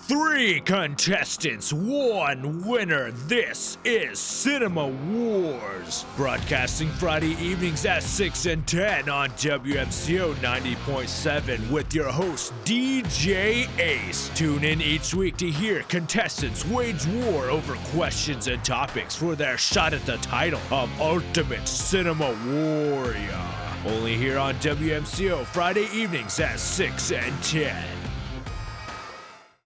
Three contestants, one winner. This is Cinema Wars. Broadcasting Friday evenings at 6 and 10 on WMCO 90.7 with your host, DJ Ace. Tune in each week to hear contestants wage war over questions and topics for their shot at the title of Ultimate Cinema Warrior. Only here on WMCO Friday evenings at 6 and 10.